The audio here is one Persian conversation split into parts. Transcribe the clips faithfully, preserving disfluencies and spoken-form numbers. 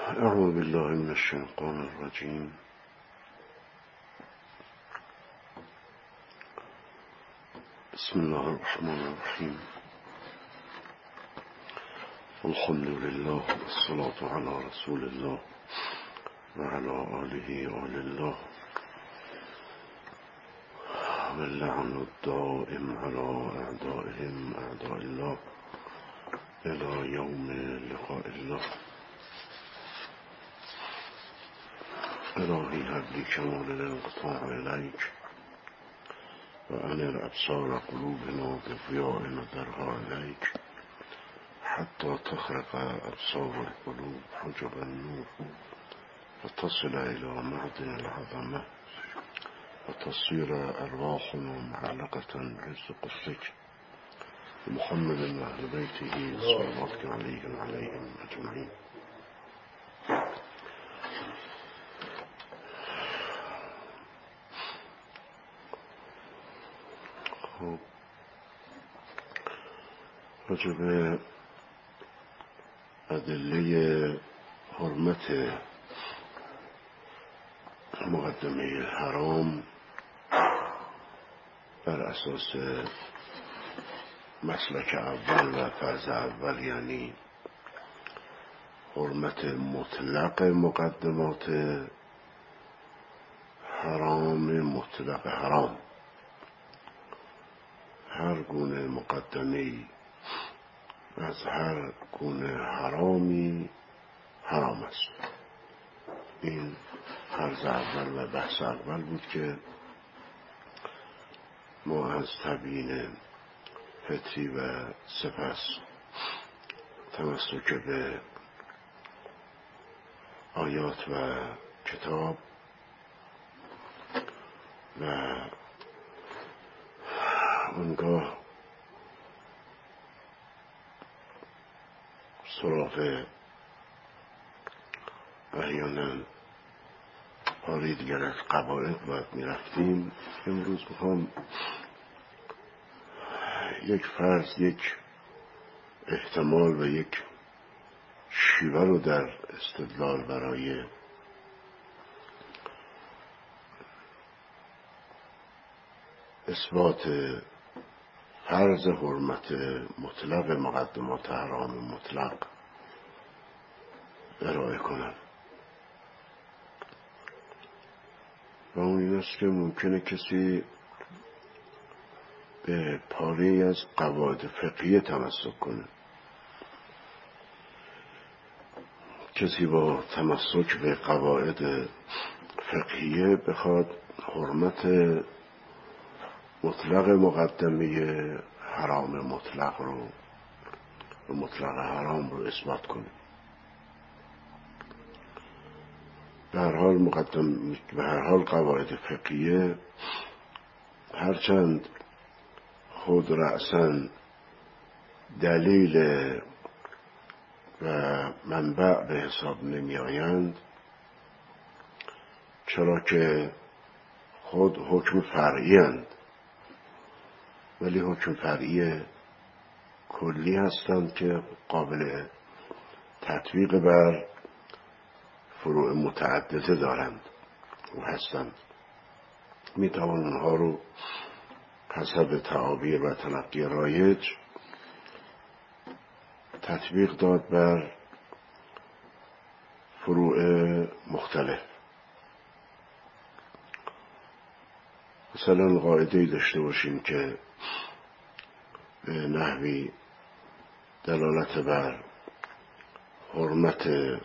اعوذ بالله من الشیطان الرجیم. بسم الله الرحمن الرحیم. الحمد لله والصلاة على رسول الله وعلى آله آل الله واللعن الدائم على أعدائهم أعداء الله إلى يوم لقاء الله. إلهي هب لي كمال الانقطاع إليك وأنر أبصار قلوبنا بضياء نظرها إليك حتى تخرق أبصار القلوب حجب النور وتصل إلى معدن العظمة وتصير أرواحنا معلقة بعز قدسك محمد وأهل بيته صلواتك عليهم وعليهم أجمعين. راجب ادله حرمت مقدمه حرام بر اساس مسلک اول و فرض اول، یعنی حرمت مطلق مقدمات حرام، مطلق حرام، هر گونه مقدمه‌ای از هر گونه حرامی حرام است. این فرض اول و بحث اول بود که ما از تبیین فطری و سپس تمسک به آیات و کتاب و اونگاه سراغ احیانا حالی دیگر از قواعد باید می رفتیم. امروز میخوام یک فرض، یک احتمال و یک شیوه رو در استدلال برای اثبات فرض حرمت مطلق مقدمات حرام مطلق ارائه کنم. و اون این است که ممکنه کسی به پاره از قواعد فقهی تمسک کنه. کسی با تمسک به قواعد فقهیه بخواد حرمت مطلق مقدمه حرام مطلق رو و مطلق حرام رو اثبات کنه. به هر حال مقدم به هر حال قواعد فقهیه هرچند خود رأساً دلیل و منبع به حساب نمی آیند، چرا که خود حکم فرعی اند، ولی حکم فرعی کلی هستند که قابل تطبیق بر فروع متعدده دارند و هستند. می توان اونها رو حسب تعابیر و تلقی رایج تطبیق داد بر فروع مختلف. مثلا قاعده‌ای داشته باشیم که به نحوی دلالت بر حرمت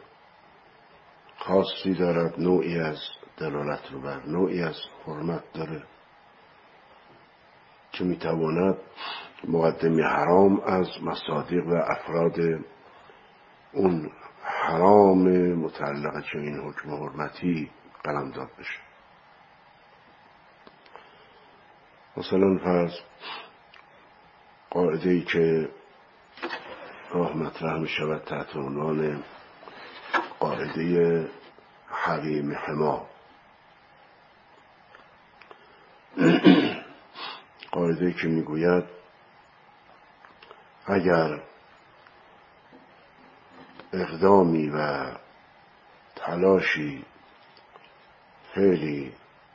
خاصی دارد، نوعی از دلالت رو بر نوعی از حرمت داره که میتواند مقدمه حرام از مصادیق و افراد اون حرام متعلق که این حکم حرمتی قلمداد بشه. مثلا فرض قاعده‌ای که راه مطرح می شود تحت عنوان قاعده حریم حما، قاعده‌ای که می گوید اگر اقدامی و تلاشی فعلی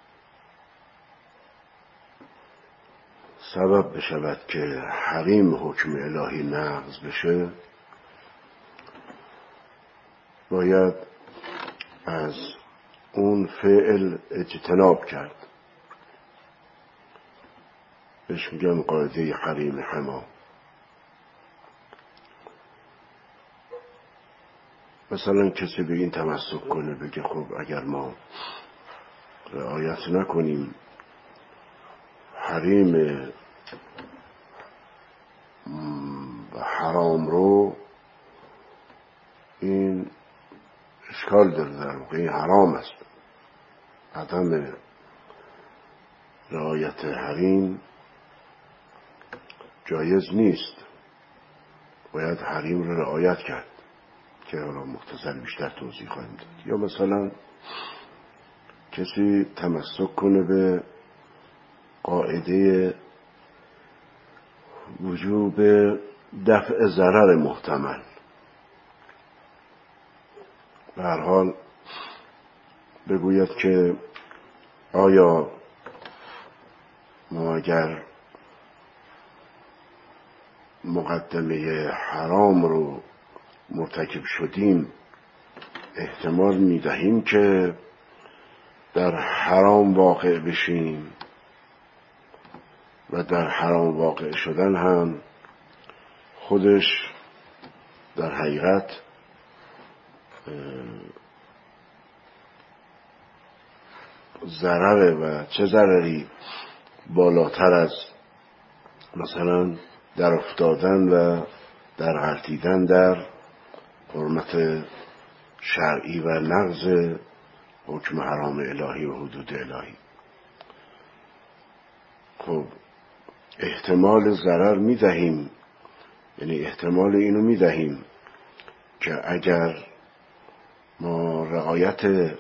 سبب بشود که حریم حکم الهی نقض بشه، باید از اون فعل اجتناب کرد. بهش میگن قاعده حریم حما. مثلا کسی به این تمسک کنه بگه خب اگر ما رعایت نکنیم حریم و حرام رو، این اشکال داره، در واقع این حرام است. عدم رعایت حریم جایز نیست، باید حریم رو رعایت کرد که حالا مختصر بیشتر توضیح خواهیم داد. یا مثلا کسی تمسک کنه به قاعده وجوب دفع ضرر محتمل. به هر حال بگوید که آیا ما اگر مقدمه حرام رو مرتکب شدیم احتمال میدهیم که در حرام واقع بشیم و در حرام واقع شدن هم خودش در حقیقت ضرره و چه ضرری بالاتر از مثلا در افتادن و در غلطیدن در حرمت شرعی و نقض حکم حرام الهی و حدود الهی. خب احتمال ضرر میدهیم، یعنی احتمال اینو میدهیم که اگر ما رعایت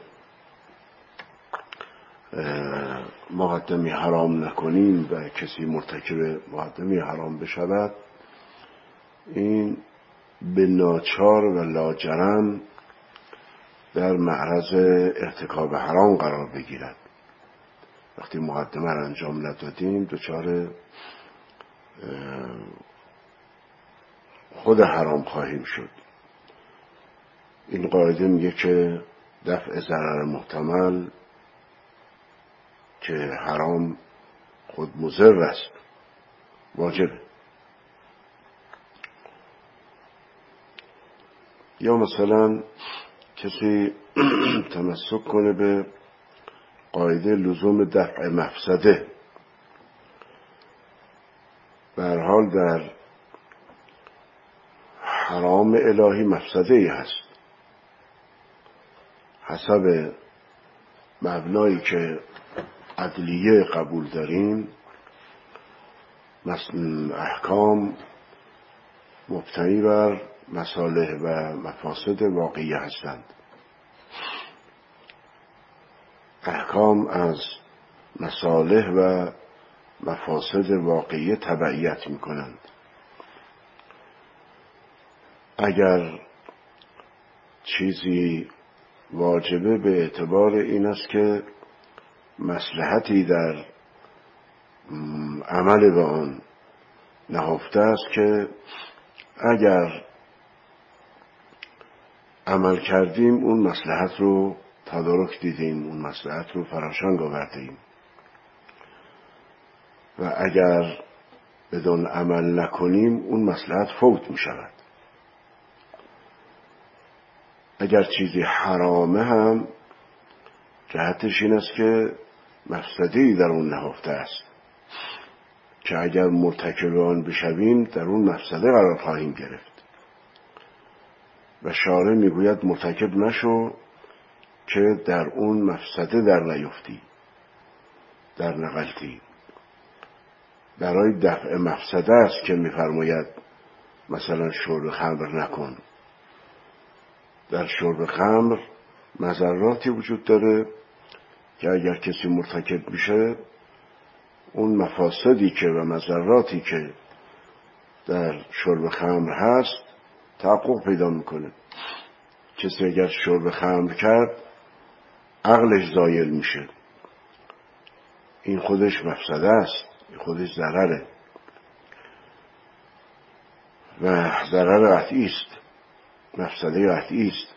مقدمه حرام نکنیم و کسی مرتکب مقدمه حرام بشود، این به ناچار و لاجرم در معرض ارتکاب حرام قرار بگیرد. وقتی مقدمه را انجام ندادیم دچار خود حرام خواهیم شد. این قاعده میگه که دفع ضرر محتمل که حرام خود مضر است واجبه. یا مثلا کسی تمسک کنه به قاعده لزوم دفع مفسده. به هر حال در حرام الهی مفسده ای هست. حسب مبنایی که عدلیه قبول داریم، مثلا احکام مبتنی بر مصالح و مفاسد واقعی هستند. احکام از مصالح و مفاسد واقعی تبعیت می کنند. اگر چیزی واجبه به اعتبار این است که مصلحتی در عمل به آن نهفته است که اگر عمل کردیم اون مصلحت رو تدارک دیدیم، اون مصلحت رو فراشنگ آوردیم، و اگر بدون عمل نکنیم اون مصلحت فوت می شود. اگر چیزی حرامه هم جهتش این است که مفسده‌ای در اون نهفته است که اگر مرتکب آن بشویم در اون مفسده قرار خواهیم گرفت و شارع میگوید مرتکب نشو که در اون مفسده در نیفتی، در نغلطی. برای دفع مفسده است که میفرماید مثلا شرب خمر نکن. در شرب خمر مضراتی وجود داره که اگر کسی مرتکب میشه اون مفاسدی که و مضراتی که در شرب خمر هست تحقق پیدا میکنه. کسی اگر شرب خمر کرد عقلش زایل میشه. این خودش مفسده است، این خودش ضرره و ضرر قطعی است، مفسده قطعی است.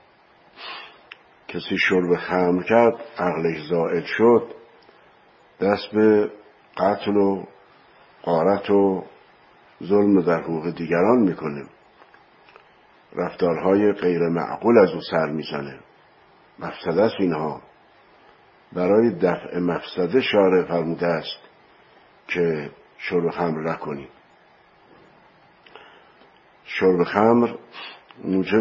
کسی شرب خمر کرد عقلش زائل شد، دست به قتل و غارت و ظلم در حقوق دیگران میکنه، رفتارهای غیر معقول از او سر میزنه. مفسده است اینها. برای دفع مفسده شارع فرموده است که شرب خمر نکنید. شرب خمر موجب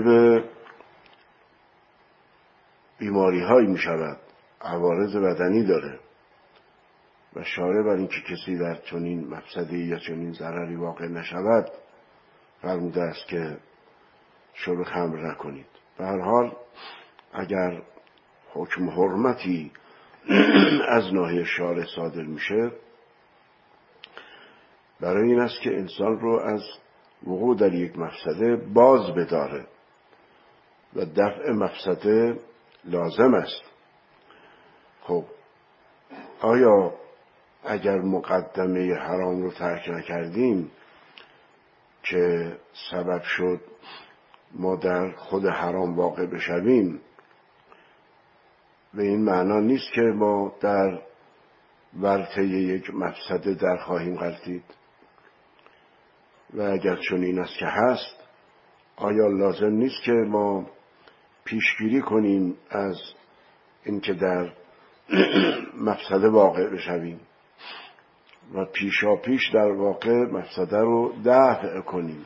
بیماری هایی می شود، عوارض بدنی داره و شارع بر این که کسی در چنین مفسدی یا چنین ضرری واقع نشود فرموده است که شرب خمر نکنید. به هر حال اگر حکم حرمتی از ناحیه شارع صادر میشه برای این است که انسان رو از وقوع در یک مفسده باز بداره و دفع مفسده لازم است. خب آیا اگر مقدمه حرام رو ترک نکردیم که سبب شد ما در خود حرام واقع بشویم، به این معنا نیست که ما در ورطه یک مفسده در خواهیم غلطید و اگر چنین است که هست، آیا لازم نیست که ما پیشگیری کنیم از اینکه در مفسده واقع بشویم و پیشا پیش در واقع مفسده رو دفع کنیم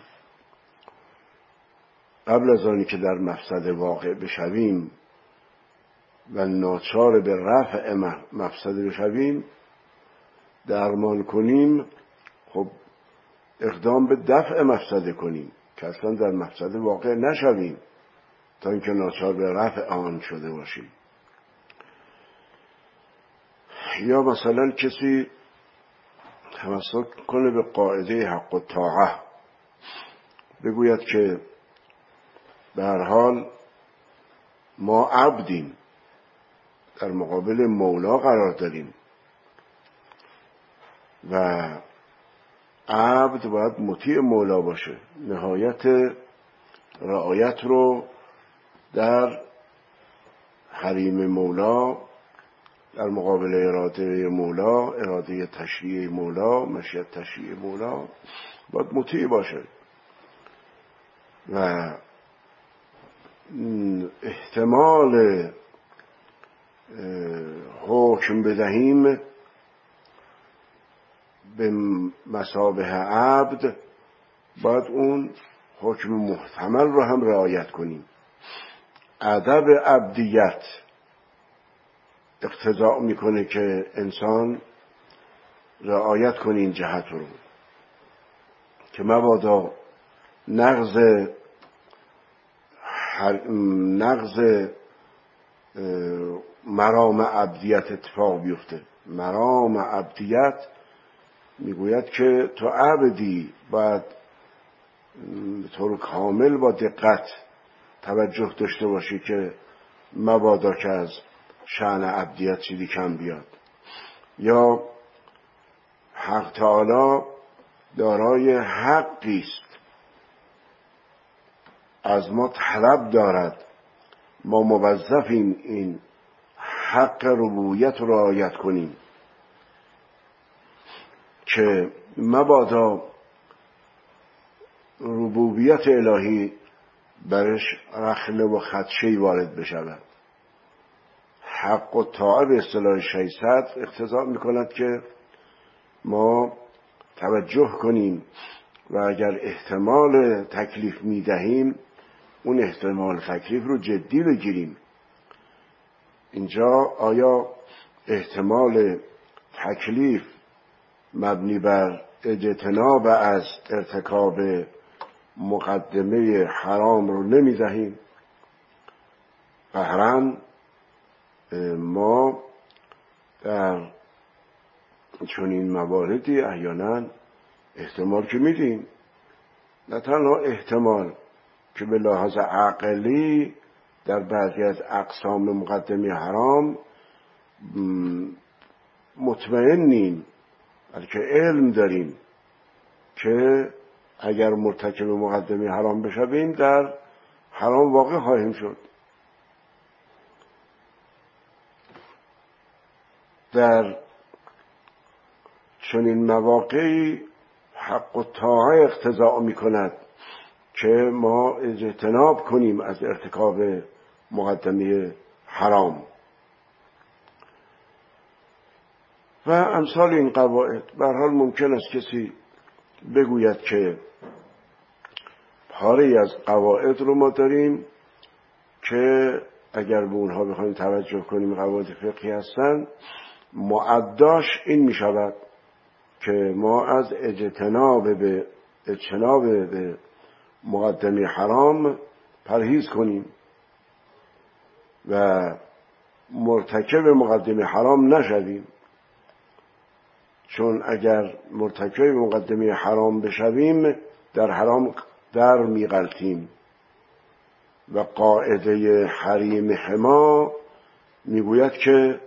قبل از آنی که در مفسده واقع بشویم و ناچار به رفع مفسده بشویم درمان کنیم. خب اقدام به دفع مفسده کنیم که اصلا در مفسده واقع نشویم تا اینکه ناچار به رفع آن شده باشیم. یا مثلا کسی تمسک کنه به قاعده حق و طاعه، بگوید که به هر حال ما عبدیم، در مقابل مولا قرار داریم و عبد باید مطیع مولا باشه، نهایت رعایت رو در حریم مولا، در مقابل اراده مولا، اراده تشریع مولا، مشیت تشریع مولا باید مطیع باشه و احتمال حکم بدهیم به مثابه عبد باید اون حکم محتمل رو هم رعایت کنیم. ادب عبدیت اقتضا میکنه که انسان رعایت کنه این جهت رو که مبادا نقض نقض مرام عبدیت اتفاق بیفته. مرام عبدیت میگوید که تو عبدی باید به طور کامل با دقت توجه داشته باشی که مبادا که از شأن عبدیت چیزی کم بیاد. یا حق تعالی دارای حقی است، از ما طلب دارد، ما موظفیم این حق ربوبیت رو رعایت کنیم که مبادا ربوبیت الهی برش رخنه و خدشه‌ای وارد بشود. حق و طاعه به اصطلاح ششصد اقتضا میکند که ما توجه کنیم و اگر احتمال تکلیف میدهیم اون احتمال تکلیف رو جدی بگیریم. اینجا آیا احتمال تکلیف مبنی بر اجتناب از ارتکاب مقدمه حرام رو نمیدهیم؟ قهرن ما در چنین مواردی احیانا احتمال که میدیم، نه تنها احتمال که به لحاظ عقلی در بعضی از اقسام مقدمه حرام مطمئنیم، بلکه علم داریم که اگر مرتکب مقدمه حرام بشویم در حرام واقع خواهیم شد. در چنین مواقعی حق و طاعه اقتضا می کند که ما اجتناب کنیم از ارتکاب مقدمه حرام و امثال این قواعد. به هر حال ممکن است کسی بگوید که پاره‌ای از قواعد رو ما داریم که اگر به اونها بخوایم توجه کنیم قواعد فقهی هستند، معداش این می شود که ما از اجتناب به اجتناب به مقدمه حرام پرهیز کنیم و مرتکب مقدمه حرام نشویم، چون اگر مرتکب مقدمه حرام بشویم در حرام در میغلطیم و قاعده حریم حما میگوید که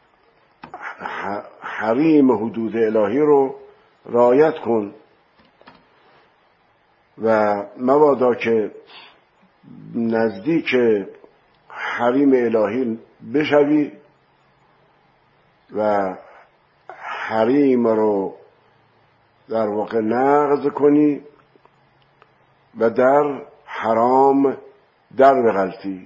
حریم حدود الهی رو رعایت کن و مبادا که نزدیک حریم الهی بشوی و حریم رو در واقع نقض کنی و در حرام در بغلطی.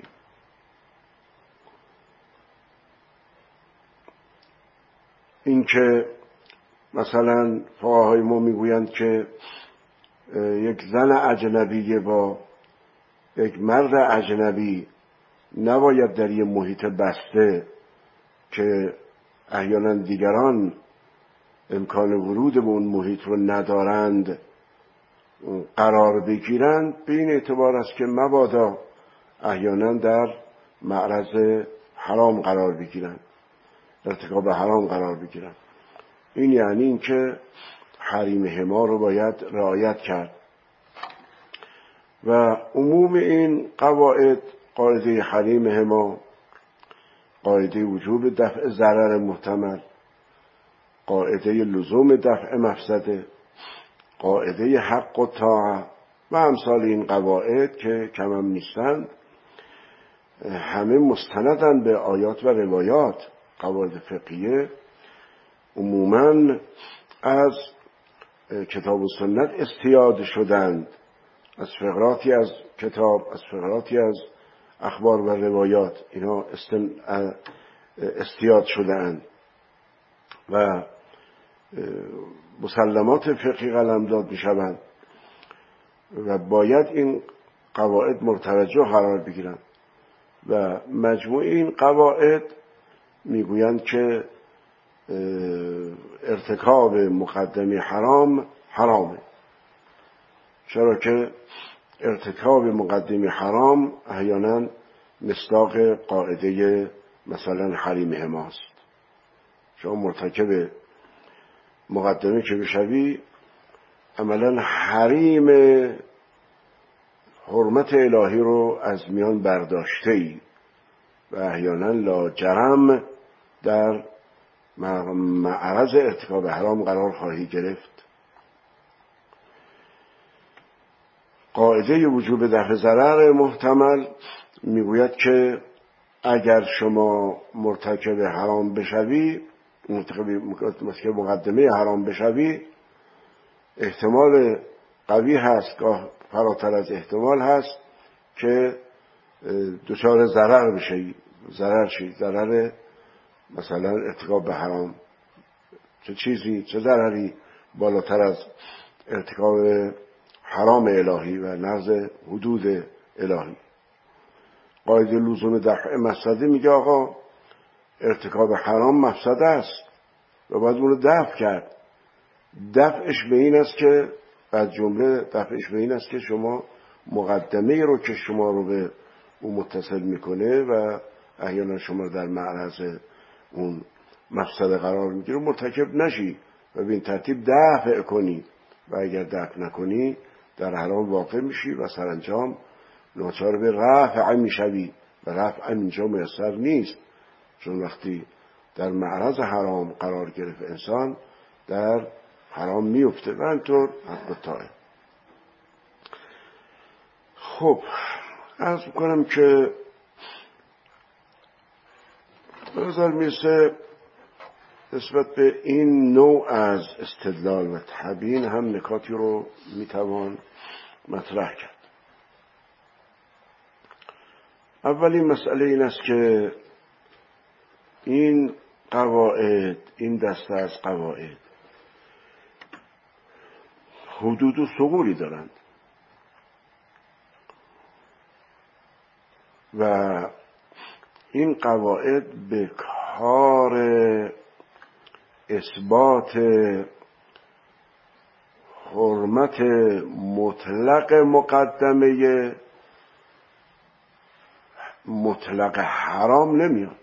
این که مثلا فقهای ما میگویند که یک زن اجنبی با یک مرد اجنبی نباید در یه محیط بسته که احیانا دیگران امکان ورود به اون محیط رو ندارند قرار بگیرند، به این اعتبار است که مبادا احیانا در معرض حرام قرار بگیرند، ارتکاب حرام قرار بگیرند. این یعنی این که حریم حما رو باید رعایت کرد و عموم این قواعد، قاعده حریم حما، قاعده وجوب دفع ضرر محتمل، قاعده لزوم دفع مفسده، قاعده حق و طاعه و امثال این قواعد که کم هم نیستند، همه مستندن به آیات و روایات. قواعد فقهیه عموماً از کتاب و سنت استیاد شدند، از فقراتی از کتاب، از فقراتی از اخبار و روایات اینا استیاد شدند و مسلمات فقهی قلمداد می شوند و باید این قواعد مرتجع قرار بگیرند و مجموع این قواعد میگویند که ارتکاب مقدمه حرام حرامه، چرا که ارتکاب مقدمه حرام احیانا مصداق قاعده مثلا حریم حماست. شما مرتکب مقدمه که بشوی عملا حریم حرمت الهی رو از میان برداشته ای و احیانا لاجرم در معرض ارتکاب حرام قرار خواهی گرفت. قاعده وجوب دفع ضرر محتمل میگوید که اگر شما مرتکب حرام بشوی، مرتکب مقدمه حرام بشوی، احتمال قوی هست، گاه فراتر از احتمال هست که دچار ضرر بشی، ضرر شی، ضرر مثلا ارتکاب به حرام. چه چیزی، چه ضرری بالاتر از ارتکاب حرام الهی و نقض حدود الهی؟ قاعده لزوم دفع مفسده میگه آقا ارتکاب حرام مفسده است و باید اون رو دفع کرد. دفعش به این است که بعد جمله دفعش به این است که شما مقدمه رو که شما رو به اون متصل میکنه و احیانا شما در معرض اون مفسده قرار میگیره مرتکب نشی و به این ترتیب دفع کنی و اگر دفع نکنی در حرام واقع میشی و سرانجام ناچار به رفع میشوی و رفع اینجا میسر نیست، چون وقتی در معرض حرام قرار گرفت انسان در حرام میفته و اینطور حق طاعه. خب عرض میکنم که به نظر میرسه نسبت به این نوع از استدلال و تبیین هم نکاتی رو میتوان مطرح کرد. اولین مسئله این است که این قواعد، این دسته از قواعد حدود و ثغوری دارند و این قواعد به کار اثبات حرمت مطلق مقدمه مطلق حرام نمیان،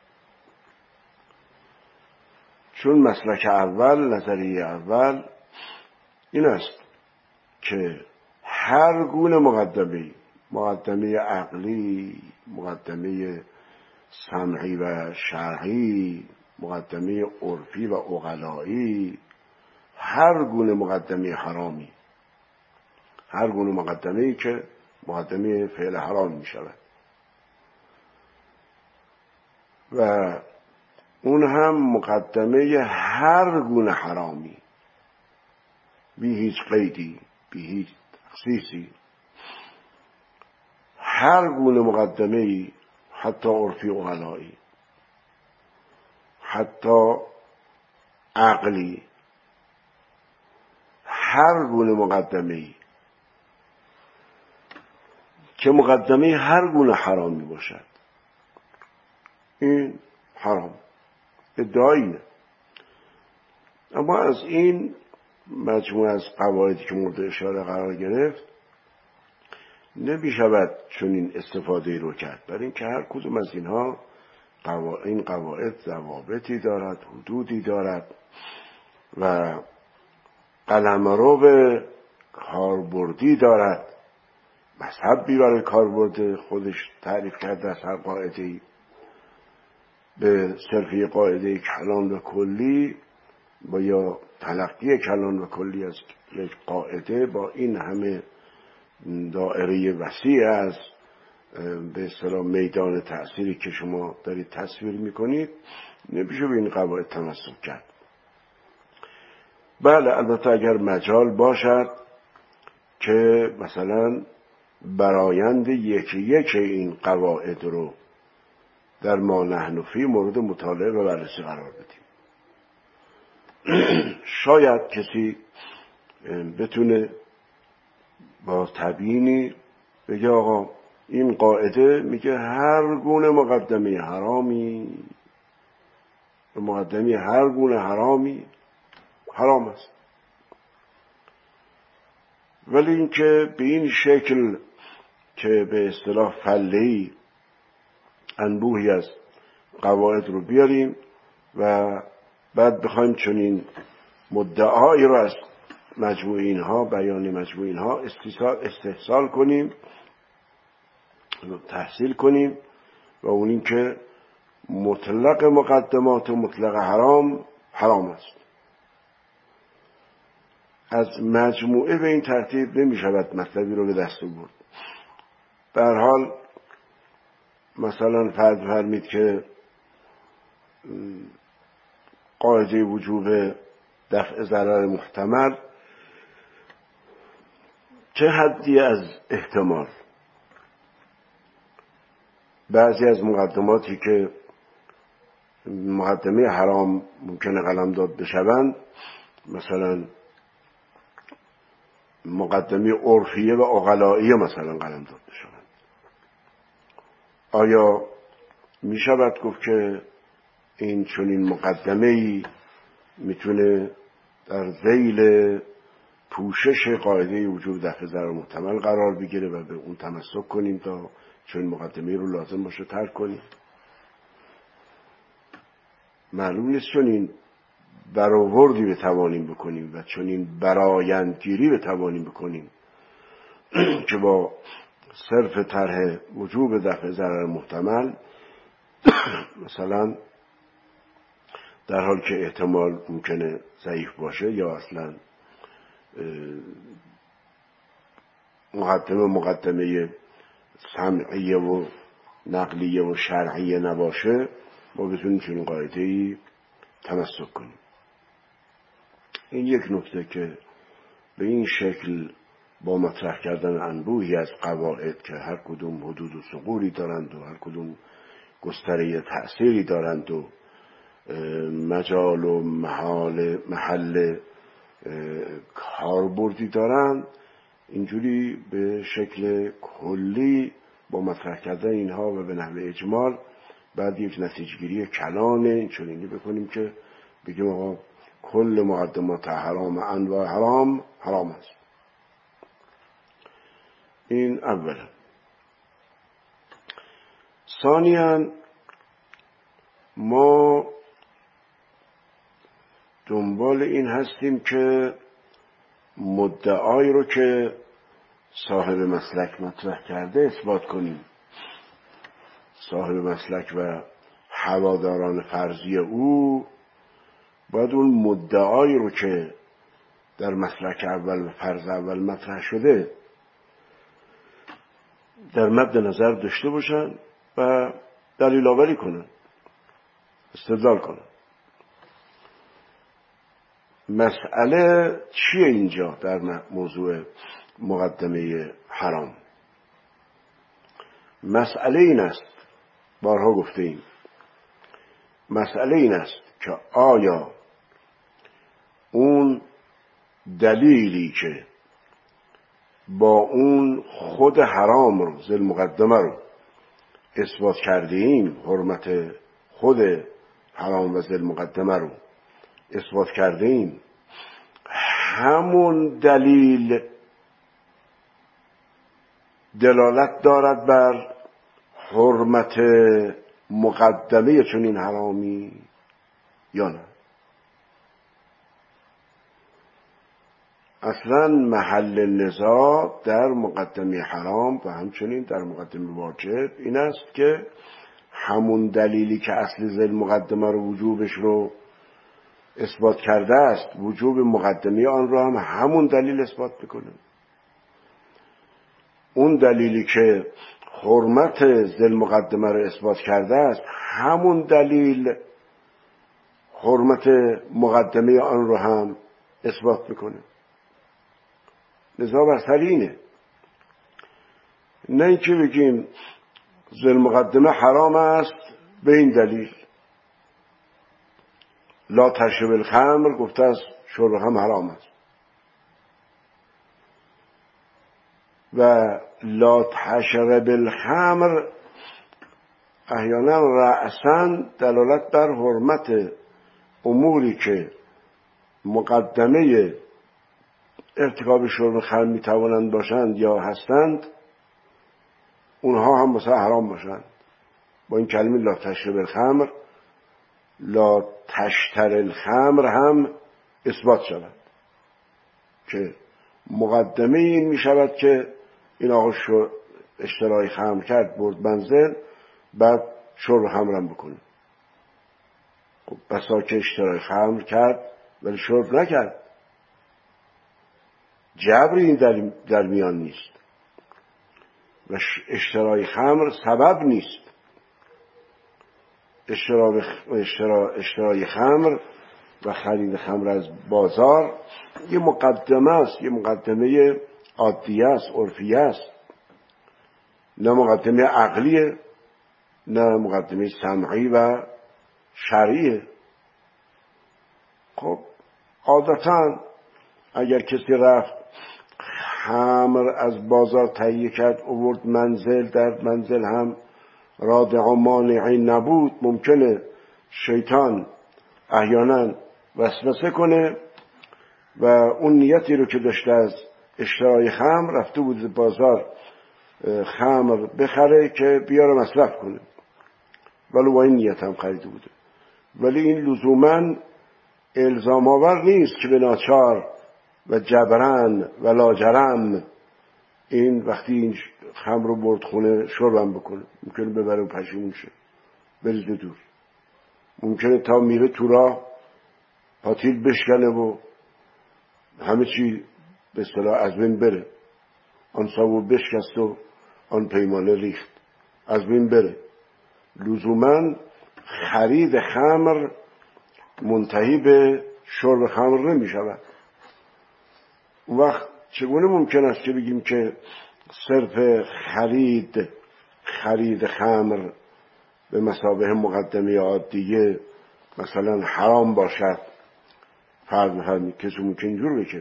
چون مسلک اول، نظریه اول این است که هر گونه مقدمه، مقدمه عقلی، مقدمه سمعی و شرعی، مقدمه عرفی و عقلایی، هر گونه مقدمه حرامی، هر گونه مقدمه‌ای که مقدمه فعل حرام می شود و اون هم مقدمه هر گونه حرامی بی هیچ قیدی، بی هیچ تخصیصی، هر گونه مقدمه‌ای، حتی عرفی و عقلایی، حتی عقلی، هر گونه مقدمه‌ای که مقدمه هر گونه حرامی باشد این حرام. ادعای اینه. اما از این مجموعه از قواعدی که مورد اشاره قرار گرفت نمی شود چنین استفاده رو کرد، برای اینکه هر کدوم از اینها قواعد، این قواعد ضوابطی دارد، حدودی دارد و قلمرو کاربردی دارد، مذهبی برای کاربرد خودش تعریف کرده از هر قاعده‌ای. به صرفی قاعده کلان و کلی با یا تلقی کلان و کلی از یک قاعده با این همه دائره وسیع از به اصطلاح میدان تأثیری که شما دارید تصویر میکنید نمیشه به این قواعد تمسک کرد. بله البته اگر مجال باشد که مثلا برایند یکی یکی این قواعد رو در ما نحن فی مورد مطالعه و بررسی قرار بدیم، شاید کسی بتونه با تبیینی بگه آقا این قاعده میگه هر گونه مقدمه حرامی، مقدمه هر گونه حرامی حرام است، ولی اینکه به این شکل که به اصطلاح فله‌ای انبوهی از قواعد رو بیاریم و بعد بخوایم چنین مدعایی رو از مجموع اینها، بیان مجموع اینها استحصال کنیم، تحصیل کنیم و اون این که مطلق مقدمات و مطلق حرام حرام است. از مجموعه به این ترتیب نمی شود مطلبی رو به دست آورد. به هر حال مثلا فرض فرمید که قاعده وجوب دفع ضرر محتمل چه حدی از احتمال، بعضی از مقدماتی که مقدمه حرام ممکنه قلمداد بشوند، مثلا مقدمه عرفیه و عقلائیه مثلا قلمداد بشوند، آیا می شود گفت که این چنین مقدمه‌ای میتونه در ذیل پوشش قاعده وجوب دفع ضرر محتمل قرار بگیره و به اون تمسک کنیم تا چنین مقدمه‌ای رو لازم باشه ترک کنیم؟ معلوم نیست چنین برآوردی بتوانیم بکنیم و چنین برآیندگیری بتوانیم بکنیم که با صرف طرح وجوب دفع ضرر محتمل مثلا در حال که احتمال ممکنه ضعیف باشه یا اصلا مقدمه مقدمه سمعیه و نقلیه و شرعیه نباشه، ما بتونیم چنین قاعده‌ای تمسک کنیم. این یک نکته که به این شکل با مطرح کردن انبوهی از قواعد که هر کدوم حدود و ثغوری دارند و هر کدوم گستره تأثیری دارند و مجال و محال محل کاربردی دارند، اینجوری به شکل کلی با مطرح کردن اینها و به نحو اجمال بعد یک نتیجه‌گیری کلان اینچنینی بکنیم که بگیم آقا کل مقدمات حرام انواع حرام حرام است. این اولا. ثانیاً ما دنبال این هستیم که مدعایی رو که صاحب مسلک مطرح کرده اثبات کنیم. صاحب مسلک و هواداران فرضی او باید اون مدعایی رو که در مسلک اول و فرض اول مطرح شده در مد نظر داشته باشن و دلیل آوری کنن، استدلال کنن. مسئله چیه اینجا در موضوع مقدمه حرام؟ مسئله این است، بارها گفته ایم، مسئله این است که آیا اون دلیلی که با اون خود حرام رو ذل مقدمه رو اثبات کرده ایم، حرمت خود حرام و ذل مقدمه رو اثبات کرده ایم، همون دلیل دلالت دارد بر حرمت مقدمه چنین حرامی یا نه؟ اصلا محل نزاع در مقدمه حرام و همچنین در مقدمه واجب این است که همون دلیلی که اصل ذل مقدمه رو وجوبش رو اثبات کرده است، وجوب مقدمه آن رو هم همون دلیل اثبات میکنه. اون دلیلی که حرمت ذل مقدمه رو اثبات کرده است، همون دلیل حرمت مقدمه آن رو هم اثبات میکنه. نزاع بر سر اینه، نه اینکه بگیم ذل مقدمه حرام است به این دلیل. لا تشرب الخمر گفته است شرب هم حرام است و لا تشرب الخمر احیانا رأساً دلالت بر حرمت اموری که مقدمه ارتکاب شرب خمر میتوانند باشند یا هستند، اونها هم مثلا حرام باشند. با این کلمه لا تشرب الخمر لا تشتر الخمر هم اثبات شود که مقدمه این می شود که این آقا اشترای خمر کرد برد منزل، بعد شرب خمرم بکنه. خب بسا که اشترای خمر کرد ولی شرب نکرد، جبری این در, در میان نیست و اشترای خمر سبب نیست. اشترای, اشترا اشترای خمر و خرید خمر از بازار یه مقدمه است، یه مقدمه عادیه است، عرفیه است، نه مقدمه عقلیه، نه مقدمه سمعی و شرعیه. خب عادتا اگر کسی رفت خمر از بازار تهیه کرد آورد منزل، در منزل هم رادع و مانعی نبود، ممکنه شیطان احیانا وسوسه کنه و اون نیتی رو که داشته از اشترای خمر رفته بود بازار خمر بخره که بیاره مصرف کنه، ولی با این نیت هم خریده بوده. ولی این لزوماً الزام آور نیست که به ناچار و جبران و لاجرم این وقتی این خمر رو برد خونه شربم بکنه، ممکنه ببره و پشیمون شه بریزه دور، ممکنه تا میره تو راه پاتیل بشکنه و همه چی به اصطلاح از بین بره، آن ساو بشکست و آن پیمانه ریخت، از بین بره. لزوما خرید خمر منتهی به شرب خمر نمی شود. اون وقت چگونه ممکن است که بگیم که صرف خرید خرید خمر به مثابه مقدمه عادیه مثلا حرام باشد؟ فرض بفرمایید کسی ممکن اینجور بشه.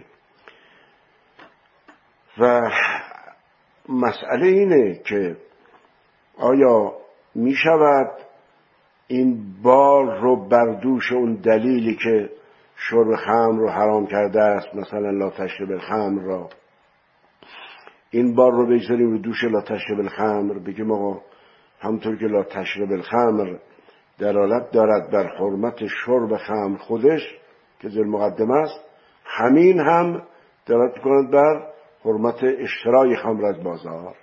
و مسئله اینه که آیا می شود این بار رو بر دوش اون دلیلی که شرب خمر رو حرام کرده است، مثلا لا تشرب الخمر را، این بار رو بگذاریم رو دوش لا تشرب الخمر، بگیم آقا همونطور که لا تشرب الخمر دلالت دارد بر حرمت شرب خمر خودش که ذل مقدمه است، همین هم دلالت کند بر حرمت اشترای خمر از بازار.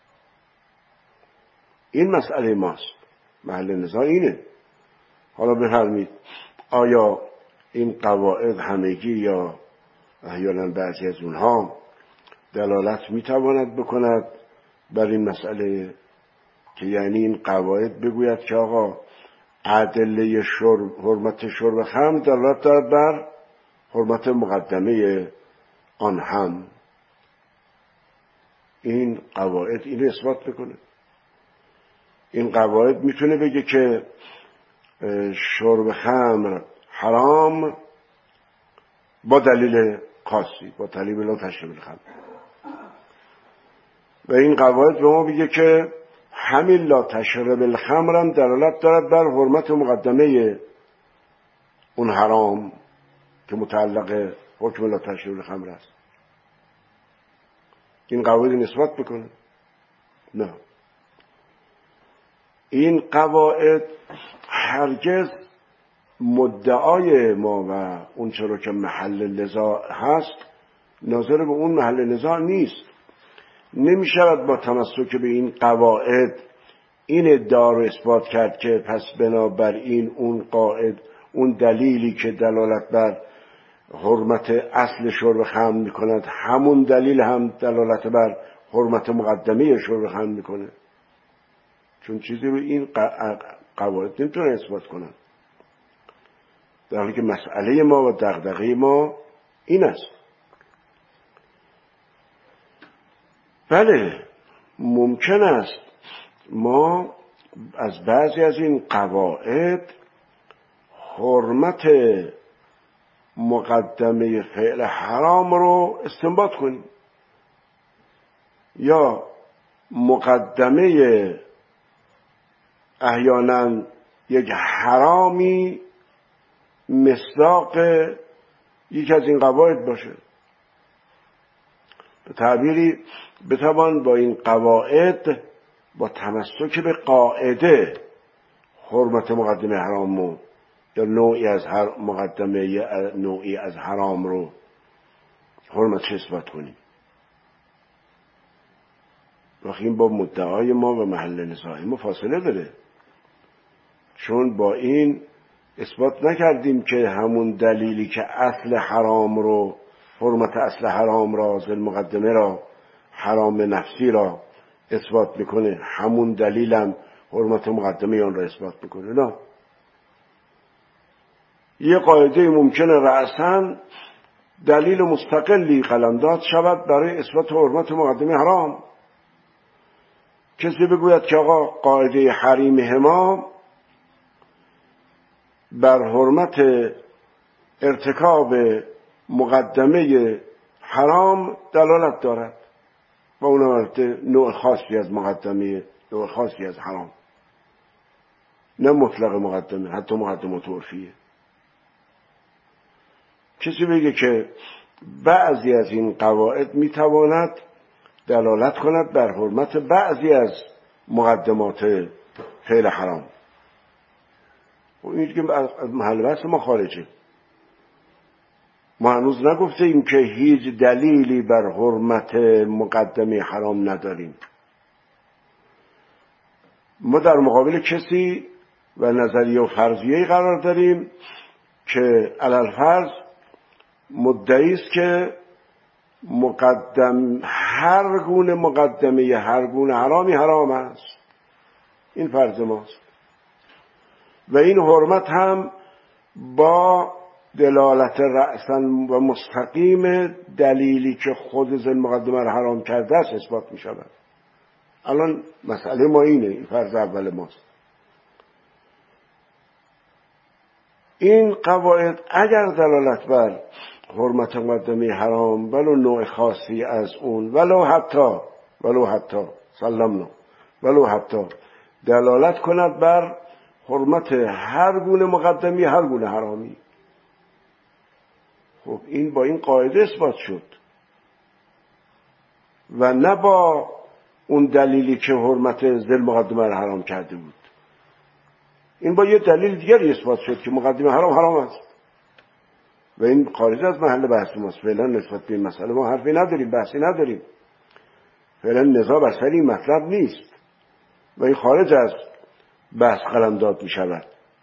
این مسئله ماست، محل نزاع اینه. حالا بفرمایید آیا این قواعد همگی یا احیانا بعضی از اونها دلالت میتواند بکند بر این مسئله که یعنی این قواعد بگوید که آقا ادله شرب حرمت شرب خمر دلالت دارد بر حرمت مقدمه آن هم؟ این قواعد این اثبات بکنه. این قواعد میتونه بگه که شرب خمر حرام با دلیل خاصی، با دلیل لا تشرب الخمر، و این قواعد به ما بگه که همین لا تشرب الخمر هم دلالت دارد بر حرمت مقدمه اون حرام که متعلق حکم لا تشرب الخمر است. این قواعد نسبت بکنه؟ نه، این قواعد هرگز مدعای ما و اون چرا که محل نزاع هست ناظر به اون محل نزاع نیست. نمی شود با تمسک به این قواعد این ادعا رو اثبات کرد که پس بنابراین اون قاعد اون دلیلی که دلالت بر حرمت اصل شرب خمر می کند همون دلیل هم دلالت بر حرمت مقدمه شرب خمر می کنه، چون چیزی رو این قواعد نمیتونه اثبات کنن، در حالی که مسئله ما و دغدغه ما این است. بله ممکن است ما از بعضی از این قواعد حرمت مقدمه فعل حرام رو استنباط کنیم، یا مقدمه احیانا یک حرامی مصداق یک از این قواعد باشه. به تعبیری بتوان با این قواعد با تمسک به قاعده حرمت مقدمه حرام رو یا نوعی از هر مقدمه نوعی از حرام رو حرمت اثبات کنیم. وقتی این با مدعای ما و محل نزاعی ما فاصله داره، چون با این اثبات نکردیم که همون دلیلی که اصل حرام رو حرمت اصل حرام را ذل مقدمه را حرام نفسی را اثبات میکنه همون دلیلم حرمت مقدمه آن را اثبات میکنه. نه، یه قاعده ممکنه رأساً دلیل مستقلی قلمداد شود برای اثبات حرمت مقدمه حرام. کسی بگوید که آقا قاعده حریم هما بر حرمت ارتکاب مقدمه حرام دلالت دارد و اون نوع خاصی از مقدمه، نوع خاصی از حرام، نه مطلق مقدمه، حتی مقدمات عرفیه. کسی بگه که بعضی از این قواعد میتواند دلالت کند بر حرمت بعضی از مقدمات فعل حرام، و این که از محل بحث ما خارجه. ما هنوز نگفتیم که هیچ دلیلی بر حرمت مقدمه حرام نداریم. ما در مقابل کسی و نظریه و فرضیه‌ای قرار داریم که علالفرض مدعی است که مقدم هر گونه مقدمه هر گونه حرامی حرام است. این فرض ماست و این حرمت هم با دلالت رأساً و مستقیم دلیلی که خود ذی المقدمه را حرام کرده است اثبات می شود. الان مسئله ما اینه، این فرض اول ماست. این قواعد اگر دلالت بر حرمت مقدمه حرام ولو نوع خاصی از اون ولو حتی ولو حتی سلمنا ولو حتی دلالت کند بر حرمت هر گونه مقدمه هر گونه حرامی، خب این با این قاعده اثبات شد و نه با اون دلیلی که حرمت ذی المقدمه را حرام کرده بود. این با یه دلیل دیگری اثبات شد که مقدمه حرام حرام است و این خارج از محل بحث ماست. فعلا نسبت به این مسئله ما حرفی نداریم، بحثی نداریم، فعلا نزاع بر سر این مطلب نیست و این خارج از بحث قلمداد می شود.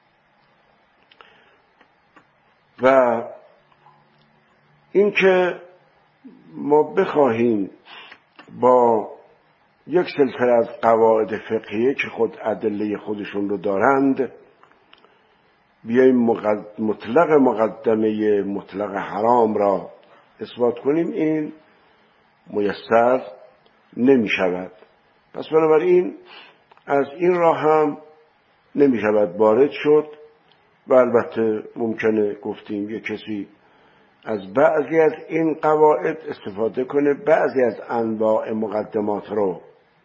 و این که ما بخواهیم با یک سلسله از قواعد فقهیه که خود ادله خودشون رو دارند بیاییم مطلق مقدمه مطلق حرام را اثبات کنیم، این میسر نمی شود. پس بنابراین از این راه هم نمی شود وارد شد و البته ممکنه گفتیم یک کسی از بعضی از این قواعد استفاده کنه، بعضی از انواع مقدمات رو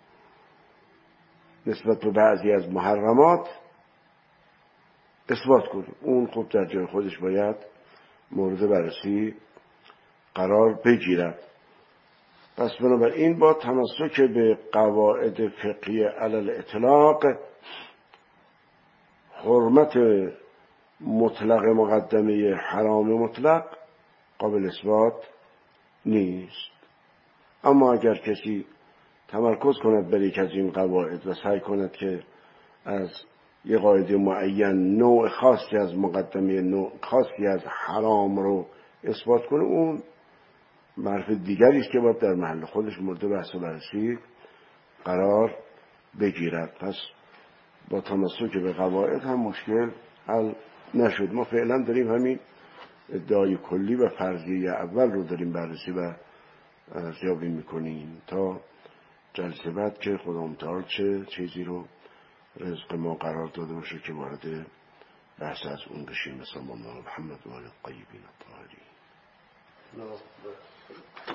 نسبت به بعضی از محرمات اثبات کنه. اون خوب در جای خودش باید مورد بررسی قرار بگیرد. پس بنابراین با تمسک به قواعد فقهی علی الاطلاق حرمت مطلق مقدمه حرام مطلق قابل اثبات نیست. اما اگر کسی تمرکز کند بر یک از این قواعد و سعی کند که از یک قاعده معین نوع خاصی از مقدمه نوع خاصی از حرام رو اثبات کنه، اون معرفت دیگری است که باید در محل خودش مورد بحث و بررسی قرار بگیرد. پس با تمسک به قواعد هم مشکل حل نشد. ما فعلا داریم همین ادعای کلی و فرضیه اول رو داریم بررسی و ارزیابی میکنیم تا جلسه بعد که خدا متعال چه چیزی رو رزق ما قرار داده باشه که وارد بحث از اون بشیم. مثلا محمد و آل الطیبین الطاهرین.